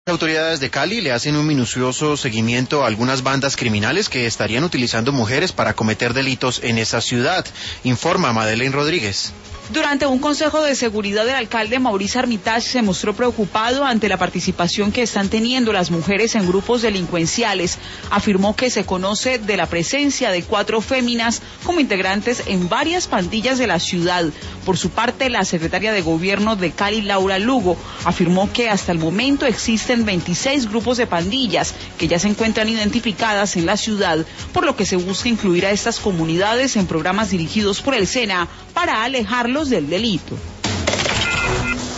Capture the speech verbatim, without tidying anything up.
Las autoridades de Cali le hacen un minucioso seguimiento a algunas bandas criminales que estarían utilizando mujeres para cometer delitos en esa ciudad. Informa Madeleine Rodríguez. Durante un consejo de seguridad, el alcalde Mauricio Armitage se mostró preocupado ante la participación que están teniendo las mujeres en grupos delincuenciales. Afirmó que se conoce de la presencia de cuatro féminas como integrantes en varias pandillas de la ciudad. Por su parte, la secretaria de Gobierno de Cali, Laura Lugo, afirmó que hasta el momento existen veintiséis grupos de pandillas que ya se encuentran identificadas en la ciudad, por lo que se busca incluir a estas comunidades en programas dirigidos por el SENA para alejarlos del delito.